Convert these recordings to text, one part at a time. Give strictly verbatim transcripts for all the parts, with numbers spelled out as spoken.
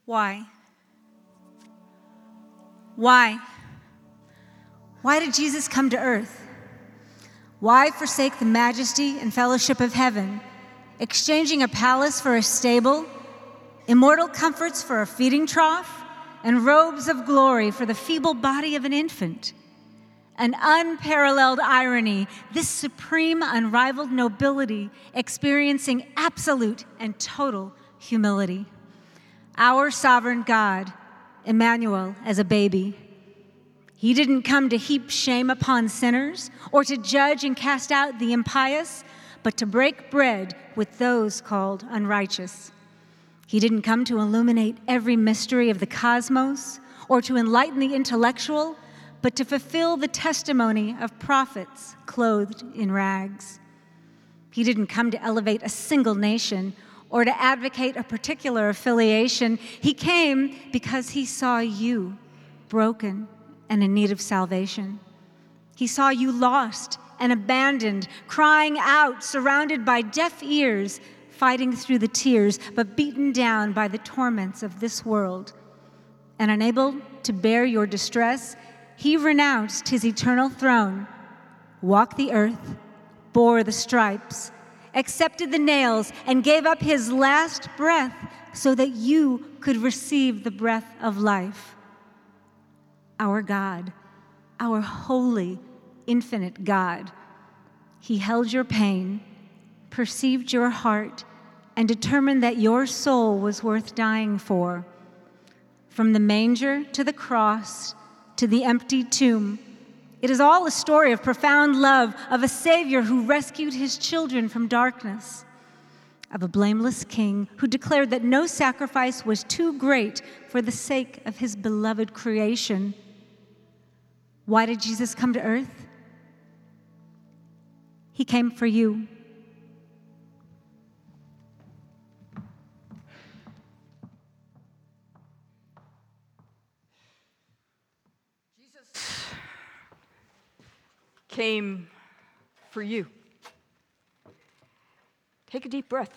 Why? Why? Why did Jesus come to earth? Why forsake the majesty and fellowship of heaven, exchanging a palace for a stable, immortal comforts for a feeding trough, and robes of glory for the feeble body of an infant? An unparalleled irony, this supreme, unrivaled nobility experiencing absolute and total humility. Our sovereign God, Emmanuel, as a baby. He didn't come to heap shame upon sinners or to judge and cast out the impious, but to break bread with those called unrighteous. He didn't come to illuminate every mystery of the cosmos or to enlighten the intellectual, but to fulfill the testimony of prophets clothed in rags. He didn't come to elevate a single nation or to advocate a particular affiliation. He came because he saw you broken and in need of salvation. He saw you lost and abandoned, crying out, surrounded by deaf ears, fighting through the tears, but beaten down by the torments of this world. And unable to bear your distress, he renounced his eternal throne, walked the earth, bore the stripes, accepted the nails, and gave up his last breath so that you could receive the breath of life. Our God, our holy, infinite God, he held your pain, perceived your heart, and determined that your soul was worth dying for. From the manger to the cross to the empty tomb, it is all a story of profound love, of a Savior who rescued his children from darkness, of a blameless King who declared that no sacrifice was too great for the sake of his beloved creation. Why did Jesus come to earth? He came for you. Came for you. Take a deep breath.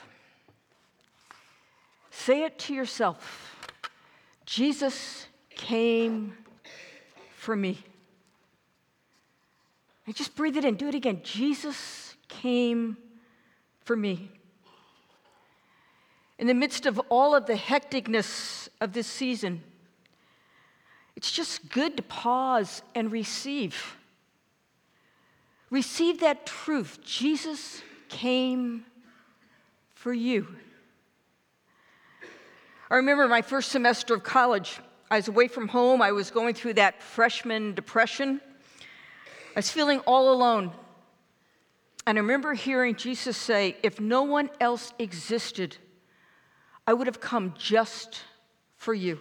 Say it to yourself. Jesus came for me. And just breathe it in. Do it again. Jesus came for me. In the midst of all of the hecticness of this season, it's just good to pause and receive. Receive that truth. Jesus came for you. I remember my first semester of college. I was away from home. I was going through that freshman depression. I was feeling all alone. And I remember hearing Jesus say, if no one else existed, I would have come just for you.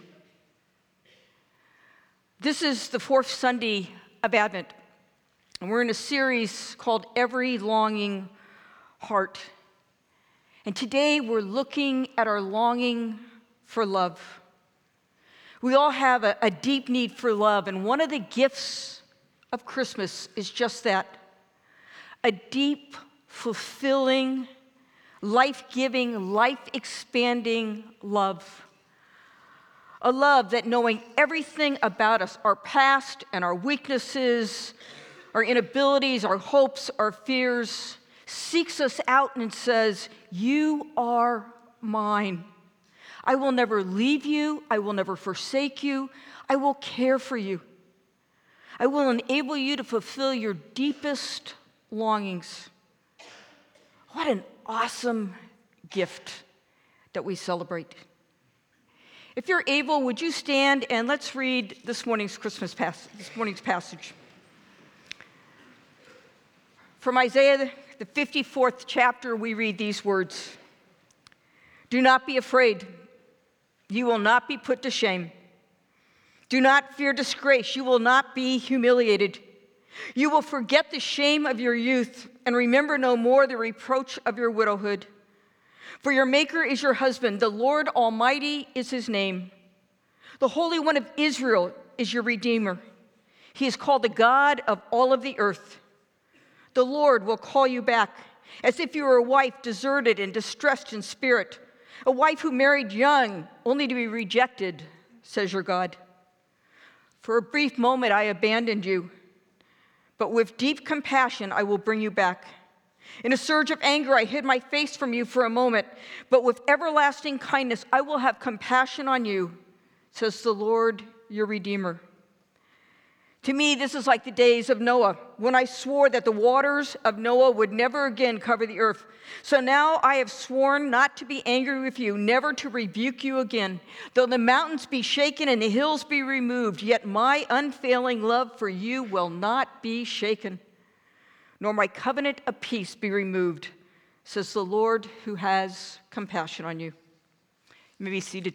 This is the fourth Sunday of Advent. And we're in a series called Every Longing Heart. And today we're looking at our longing for love. We all have a, a deep need for love, and one of the gifts of Christmas is just that. A deep, fulfilling, life-giving, life-expanding love. A love that, knowing everything about us, our past and our weaknesses, our inabilities, our hopes, our fears, seeks us out and says, you are mine. I will never leave you. I will never forsake you. I will care for you. I will enable you to fulfill your deepest longings. What an awesome gift that we celebrate. If you're able, would you stand and let's read this morning's Christmas pass- this morning's passage. From Isaiah, the fifty-fourth chapter, we read these words. Do not be afraid. You will not be put to shame. Do not fear disgrace. You will not be humiliated. You will forget the shame of your youth and remember no more the reproach of your widowhood. For your Maker is your husband. The Lord Almighty is his name. The Holy One of Israel is your Redeemer. He is called the God of all of the earth. The Lord will call you back, as if you were a wife deserted and distressed in spirit, a wife who married young, only to be rejected, says your God. For a brief moment I abandoned you, but with deep compassion I will bring you back. In a surge of anger I hid my face from you for a moment, but with everlasting kindness I will have compassion on you, says the Lord your Redeemer. To me, this is like the days of Noah, when I swore that the waters of Noah would never again cover the earth. So now I have sworn not to be angry with you, never to rebuke you again. Though the mountains be shaken and the hills be removed, yet my unfailing love for you will not be shaken, nor my covenant of peace be removed, says the Lord who has compassion on you. You may be seated.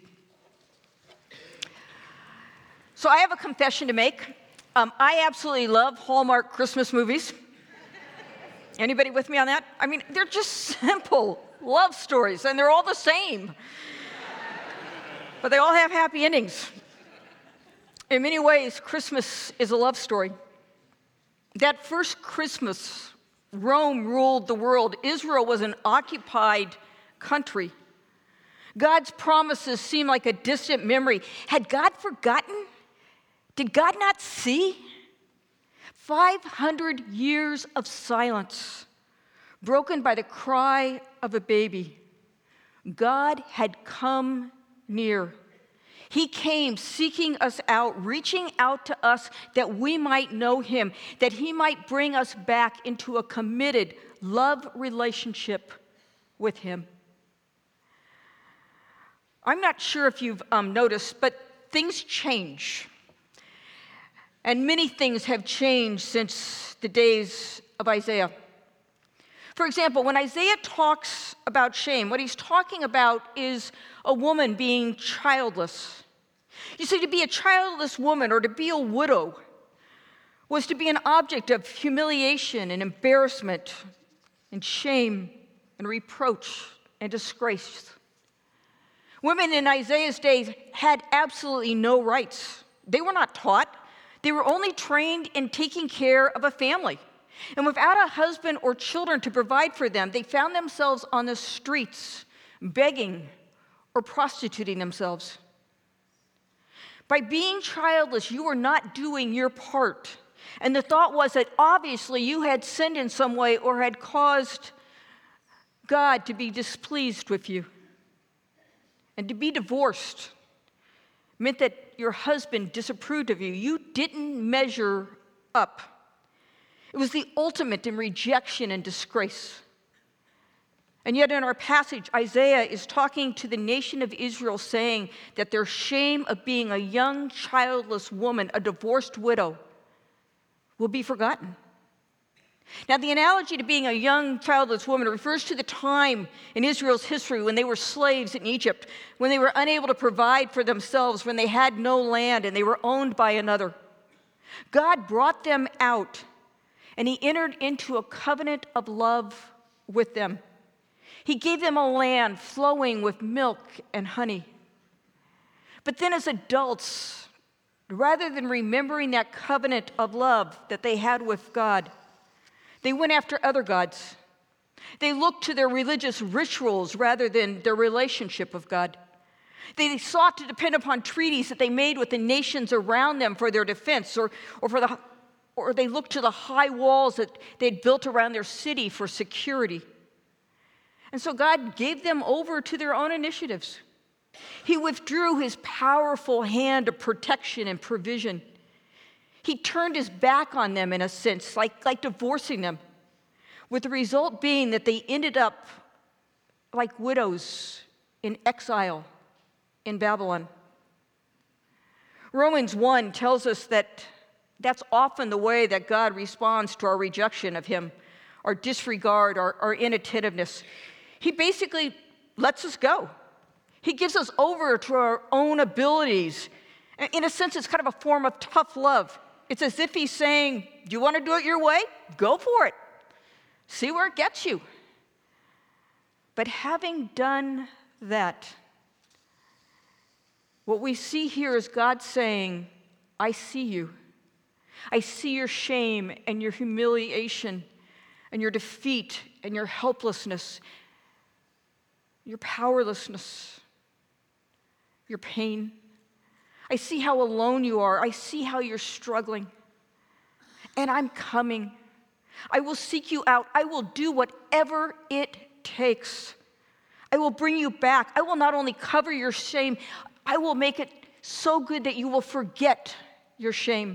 So I have a confession to make. Um, I absolutely love Hallmark Christmas movies. Anybody with me on that? I mean, they're just simple love stories, and they're all the same. But they all have happy endings. In many ways, Christmas is a love story. That first Christmas, Rome ruled the world. Israel was an occupied country. God's promises seem like a distant memory. Had God forgotten? Did God not see? five hundred years of silence, broken by the cry of a baby. God had come near. He came seeking us out, reaching out to us that we might know him, that he might bring us back into a committed love relationship with him. I'm not sure if you've um, noticed, but things change. And many things have changed since the days of Isaiah. For example, when Isaiah talks about shame, what he's talking about is a woman being childless. You see, to be a childless woman or to be a widow was to be an object of humiliation and embarrassment and shame and reproach and disgrace. Women in Isaiah's days had absolutely no rights. They were not taught. They were only trained in taking care of a family. And without a husband or children to provide for them, they found themselves on the streets, begging or prostituting themselves. By being childless, you were not doing your part. And the thought was that obviously you had sinned in some way or had caused God to be displeased with you. And to be divorced meant that your husband disapproved of you. You didn't measure up. It was the ultimate in rejection and disgrace. And yet in our passage, Isaiah is talking to the nation of Israel, saying that their shame of being a young, childless woman, a divorced widow, will be forgotten. Now, the analogy to being a young, childless woman refers to the time in Israel's history when they were slaves in Egypt, when they were unable to provide for themselves, when they had no land and they were owned by another. God brought them out, and he entered into a covenant of love with them. He gave them a land flowing with milk and honey. But then as adults, rather than remembering that covenant of love that they had with God, they went after other gods. They looked to their religious rituals rather than their relationship with God. They sought to depend upon treaties that they made with the nations around them for their defense, or, or, for the, or they looked to the high walls that they'd built around their city for security. And so God gave them over to their own initiatives. He withdrew his powerful hand of protection and provision. He turned his back on them in a sense, like, like divorcing them, with the result being that they ended up like widows in exile in Babylon. Romans one tells us that that's often the way that God responds to our rejection of him, our disregard, our, our inattentiveness. He basically lets us go. He gives us over to our own abilities. In a sense, it's kind of a form of tough love. It's as if he's saying, do you want to do it your way? Go for it. See where it gets you. But having done that, what we see here is God saying, I see you. I see your shame and your humiliation and your defeat and your helplessness. your powerlessness, your pain. I see how alone you are. I see how you're struggling. And I'm coming. I will seek you out. I will do whatever it takes. I will bring you back. I will not only cover your shame, I will make it so good that you will forget your shame.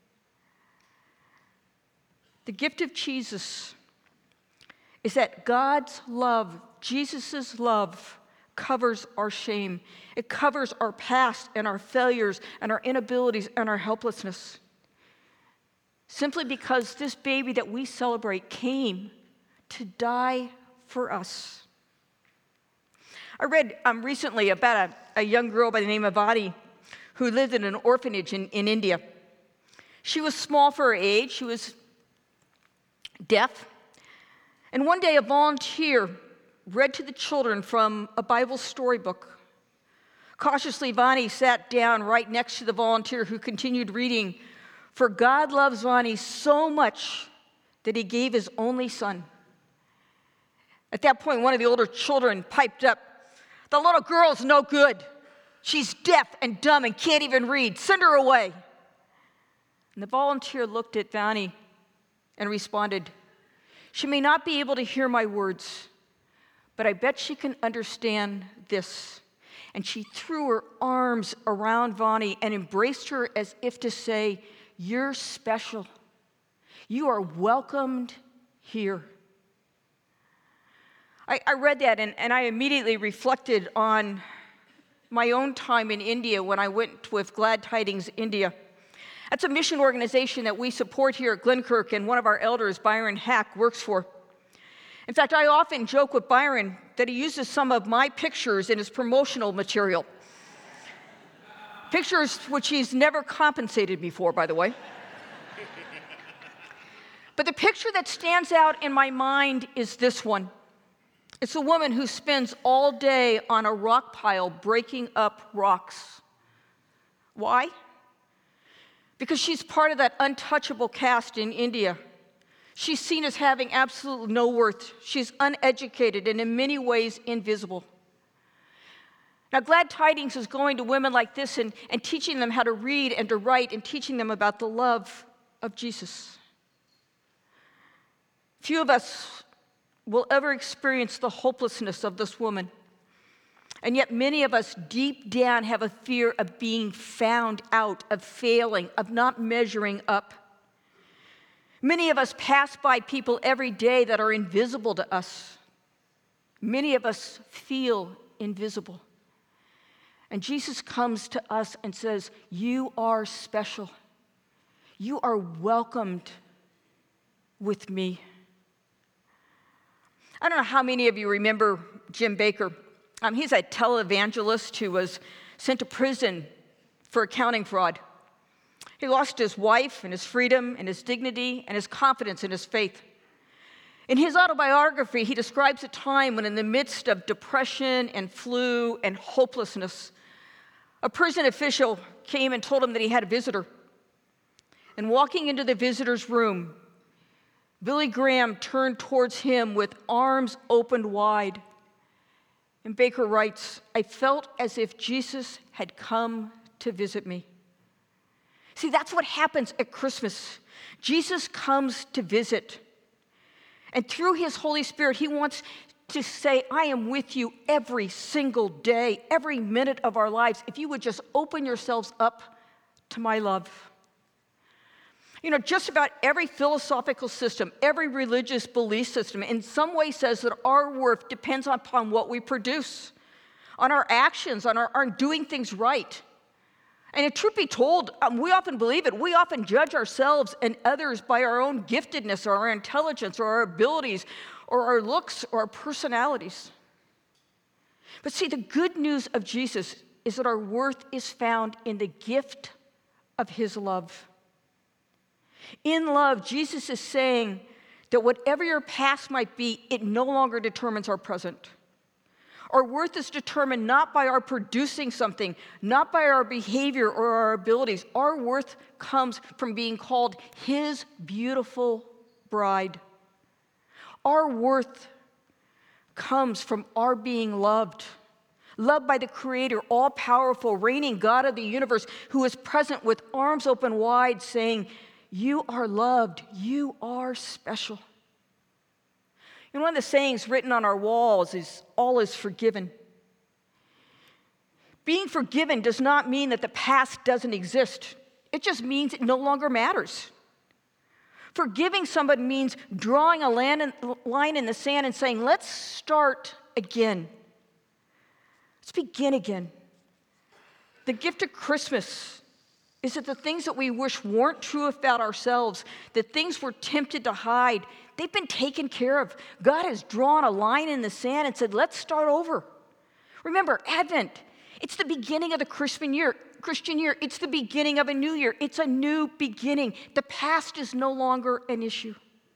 The gift of Jesus is that God's love, Jesus' love, covers our shame. It covers our past and our failures and our inabilities and our helplessness. Simply because this baby that we celebrate came to die for us. I read um, recently about a, a young girl by the name of Vani who lived in an orphanage in, in India. She was small for her age. She was deaf. And one day a volunteer read to the children from a Bible storybook. Cautiously, Vani sat down right next to the volunteer who continued reading, "For God loves Vani so much that he gave his only son." At that point, one of the older children piped up, "The little girl's no good. She's deaf and dumb and can't even read. Send her away." And the volunteer looked at Vani and responded, "She may not be able to hear my words, but I bet she can understand this." And she threw her arms around Vani and embraced her as if to say, "You're special. You are welcomed here." I, I read that and, and I immediately reflected on my own time in India when I went with Glad Tidings India. That's a mission organization that we support here at Glenkirk, and one of our elders, Byron Hack, works for. In fact, I often joke with Byron that he uses some of my pictures in his promotional material. Pictures which he's never compensated me for, by the way. But the picture that stands out in my mind is this one. It's a woman who spends all day on a rock pile breaking up rocks. Why? Because she's part of that untouchable caste in India. She's seen as having absolutely no worth. She's uneducated and in many ways invisible. Now, Glad Tidings is going to women like this and, and teaching them how to read and to write and teaching them about the love of Jesus. Few of us will ever experience the hopelessness of this woman. And yet many of us deep down have a fear of being found out, of failing, of not measuring up. Many of us pass by people every day that are invisible to us. Many of us feel invisible. And Jesus comes to us and says, "You are special. You are welcomed with me." I don't know how many of you remember Jim Bakker. Um, he's a televangelist who was sent to prison for accounting fraud. He lost his wife and his freedom and his dignity and his confidence in his faith. In his autobiography, he describes a time when in the midst of depression and flu and hopelessness, a prison official came and told him that he had a visitor. And walking into the visitor's room, Billy Graham turned towards him with arms opened wide. And Bakker writes, "I felt as if Jesus had come to visit me." See, that's what happens at Christmas. Jesus comes to visit. And through his Holy Spirit, he wants to say, "I am with you every single day, every minute of our lives, if you would just open yourselves up to my love." You know, just about every philosophical system, every religious belief system, in some way says that our worth depends upon what we produce, on our actions, on our on doing things right. And if truth be told, um, we often believe it. We often judge ourselves and others by our own giftedness or our intelligence or our abilities or our looks or our personalities. But see, the good news of Jesus is that our worth is found in the gift of his love. In love, Jesus is saying that whatever your past might be, it no longer determines our present. Our worth is determined not by our producing something, not by our behavior or our abilities. Our worth comes from being called his beautiful bride. Our worth comes from our being loved. Loved by the Creator, all-powerful, reigning God of the universe, who is present with arms open wide, saying, you are loved, you are special. And one of the sayings written on our walls is, all is forgiven. Being forgiven does not mean that the past doesn't exist. It just means it no longer matters. Forgiving somebody means drawing a line in the sand and saying, let's start again. Let's begin again. The gift of Christmas is that the things that we wish weren't true about ourselves, the things we're tempted to hide, they've been taken care of. God has drawn a line in the sand and said, let's start over. Remember, Advent, it's the beginning of the Christian year. Christian year, it's the beginning of a new year. It's a new beginning. The past is no longer an issue.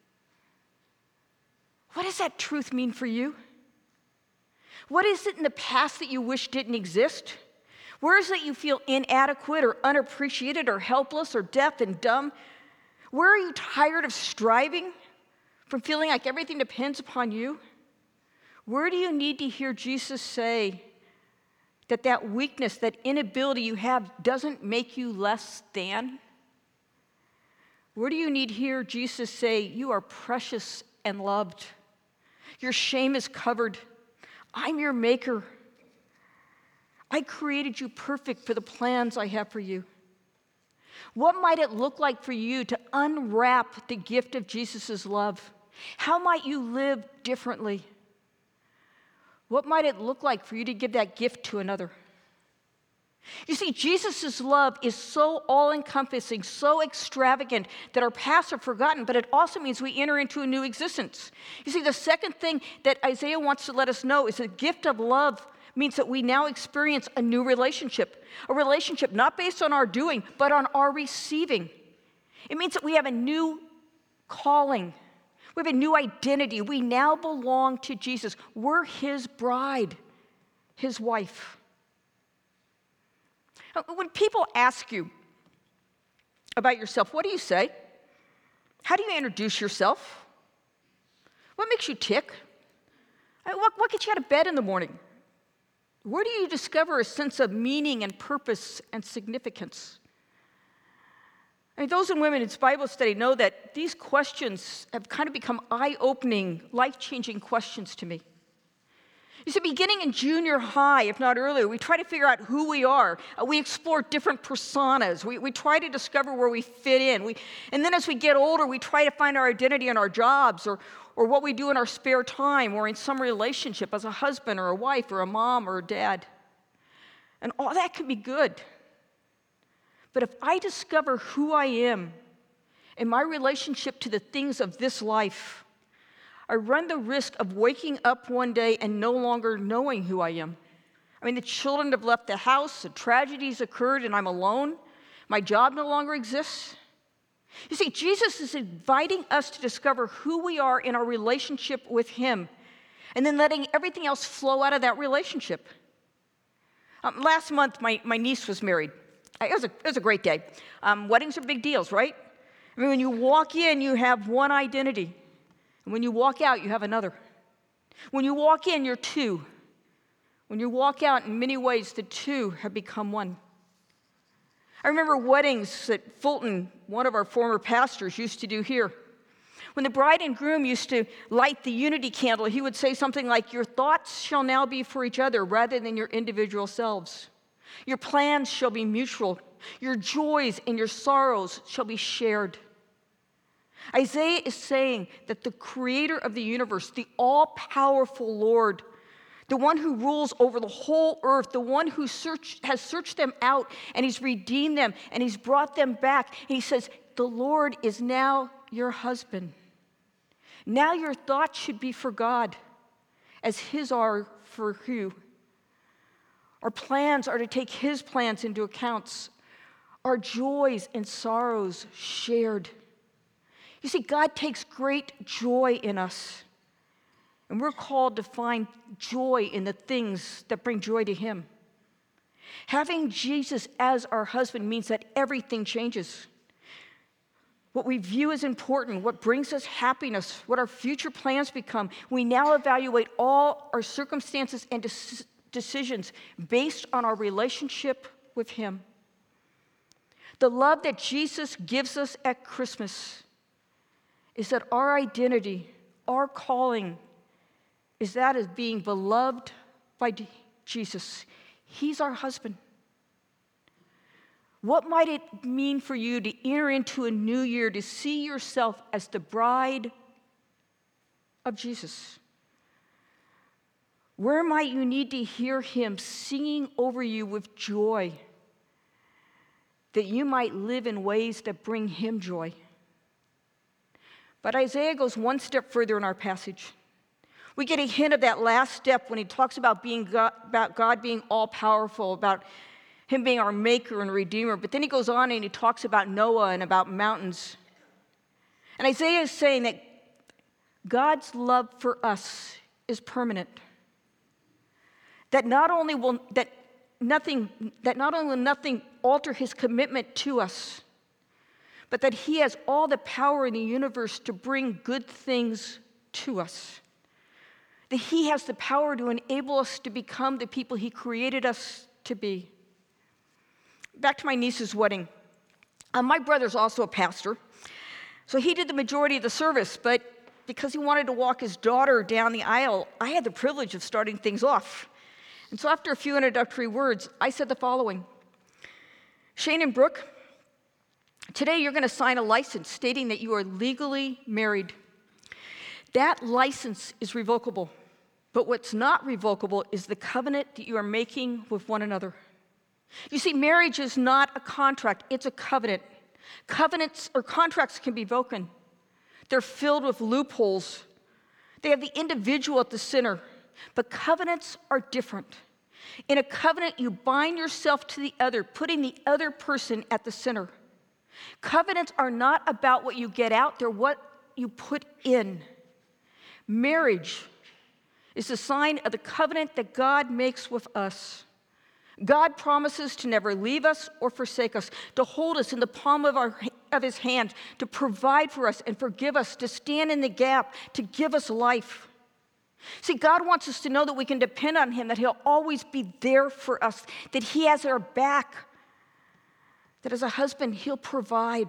What does that truth mean for you? What is it in the past that you wish didn't exist? Where is it you feel inadequate or unappreciated or helpless or deaf and dumb? Where are you tired of striving, from feeling like everything depends upon you? Where do you need to hear Jesus say that that weakness, that inability you have doesn't make you less than? Where do you need to hear Jesus say, you are precious and loved? Your shame is covered. I'm your maker. I created you perfect for the plans I have for you. What might it look like for you to unwrap the gift of Jesus' love? How might you live differently? What might it look like for you to give that gift to another? You see, Jesus' love is so all-encompassing, so extravagant that our pasts are forgotten, but it also means we enter into a new existence. You see, the second thing that Isaiah wants to let us know is the gift of love means that we now experience a new relationship, a relationship not based on our doing, but on our receiving. It means that we have a new calling. We have a new identity. We now belong to Jesus. We're his bride, his wife. When people ask you about yourself, what do you say? How do you introduce yourself? What makes you tick? What, what gets you out of bed in the morning? Where do you discover a sense of meaning and purpose and significance? I mean, those in women's Bible study know that these questions have kind of become eye-opening, life-changing questions to me. You see, beginning in junior high, if not earlier, we try to figure out who we are. Uh, we explore different personas. We, we try to discover where we fit in. We, and then as we get older, we try to find our identity in our jobs or, or what we do in our spare time or in some relationship as a husband or a wife or a mom or a dad. And all that can be good. But if I discover who I am in my relationship to the things of this life, I run the risk of waking up one day and no longer knowing who I am. I mean, the children have left the house, the tragedies occurred, and I'm alone. My job no longer exists. You see, Jesus is inviting us to discover who we are in our relationship with him, and then letting everything else flow out of that relationship. Um, last month, my, my niece was married. It was a, it was a great day. Um, weddings are big deals, right? I mean, when you walk in, you have one identity. And when you walk out, you have another. When you walk in, you're two. When you walk out, in many ways, the two have become one. I remember weddings that Fulton, one of our former pastors, used to do here. When the bride and groom used to light the unity candle, he would say something like, your thoughts shall now be for each other rather than your individual selves. Your plans shall be mutual. Your joys and your sorrows shall be shared. Isaiah is saying that the creator of the universe, the all-powerful Lord, the one who rules over the whole earth, the one who search, has searched them out and he's redeemed them and he's brought them back. And he says, the Lord is now your husband. Now your thoughts should be for God as his are for you. Our plans are to take his plans into account. Our joys and sorrows shared. You see, God takes great joy in us, and we're called to find joy in the things that bring joy to him. Having Jesus as our husband means that everything changes. what we view as important, what brings us happiness, what our future plans become. We now evaluate all our circumstances and des- decisions based on our relationship with Him. The love that Jesus gives us at Christmas is that our identity, our calling, is that of being beloved by Jesus. He's our husband. What might it mean for you to enter into a new year, to see yourself as the bride of Jesus? Where might you need to hear Him singing over you with joy, that you might live in ways that bring Him joy? But Isaiah goes one step further in our passage. We get a hint of that last step when he talks about being God, about God being all-powerful, about Him being our maker and redeemer. But then he goes on and he talks about Noah and about mountains. And Isaiah is saying that God's love for us is permanent. That not only will that nothing that not only will nothing alter His commitment to us, but that He has all the power in the universe to bring good things to us. That He has the power to enable us to become the people He created us to be. Back to my niece's wedding. Uh, my brother's also a pastor, so he did the majority of the service, but because he wanted to walk his daughter down the aisle, I had the privilege of starting things off. And so after a few introductory words, I said the following: Shane and Brooke, today you're going to sign a license stating that you are legally married. That license is revocable, but what's not revocable is the covenant that you are making with one another. You see, marriage is not a contract, it's a covenant. Covenants or contracts can be broken. They're filled with loopholes. They have the individual at the center, but covenants are different. In a covenant, you bind yourself to the other, putting the other person at the center. Covenants are not about what you get out, they're what you put in. Marriage is a sign of the covenant that God makes with us. God promises to never leave us or forsake us, to hold us in the palm of, our, of His hand, to provide for us and forgive us, to stand in the gap, to give us life. See, God wants us to know that we can depend on Him, that He'll always be there for us, that He has our back, that as a husband, He'll provide.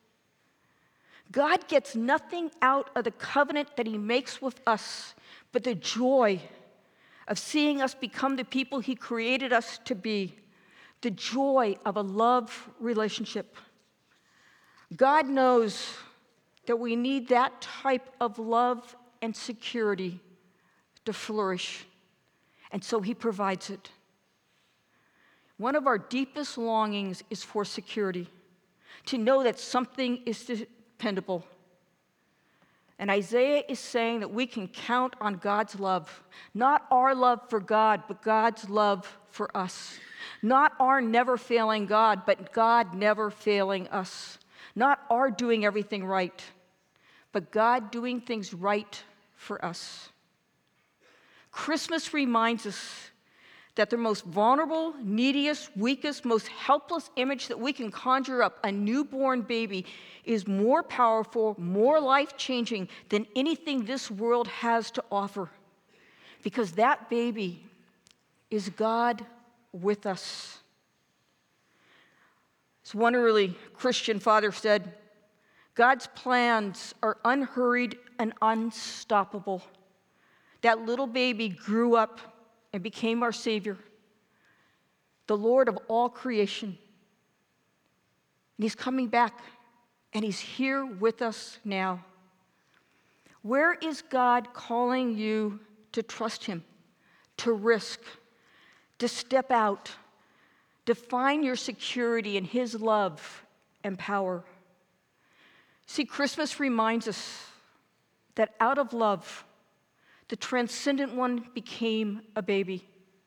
God gets nothing out of the covenant that He makes with us but the joy of seeing us become the people He created us to be, the joy of a love relationship. God knows that we need that type of love and security to flourish, and so He provides it. One of our deepest longings is for security, to know that something is dependable. And Isaiah is saying that we can count on God's love, not our love for God, but God's love for us. Not our never failing God, but God never failing us. Not our doing everything right, but God doing things right for us. Christmas reminds us that the most vulnerable, neediest, weakest, most helpless image that we can conjure up, a newborn baby, is more powerful, more life-changing than anything this world has to offer. Because that baby is God with us. As one early Christian father said, God's plans are unhurried and unstoppable. That little baby grew up and became our Savior, the Lord of all creation. And He's coming back, and He's here with us now. Where is God calling you to trust Him, to risk, to step out, to find your security in His love and power? See, Christmas reminds us that out of love, the transcendent one became a baby.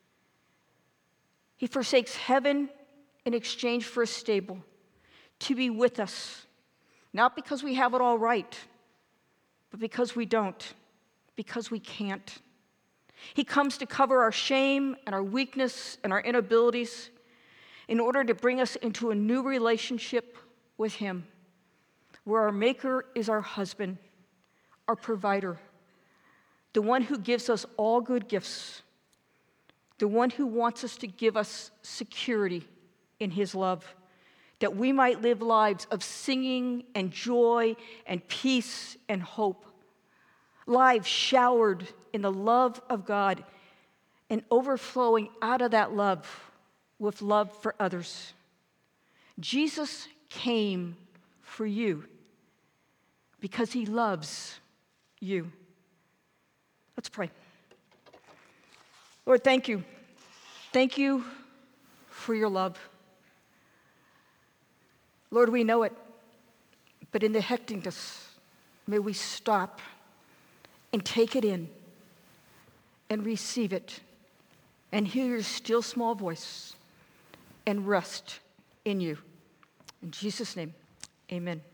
He forsakes heaven in exchange for a stable, to be with us, not because we have it all right, but because we don't, because we can't. He comes to cover our shame and our weakness and our inabilities in order to bring us into a new relationship with Him. where our Maker is our husband, our provider, the one who gives us all good gifts, the one who wants us to give us security in his love, that we might live lives of singing and joy and peace and hope, lives showered in the love of God and overflowing out of that love with love for others. Jesus came for you because he loves you. Let's pray. Lord, thank you. Thank you for your love. Lord, we know it, but in the hecticness, may we stop and take it in and receive it and hear your still small voice and rest in you. In Jesus' name, amen.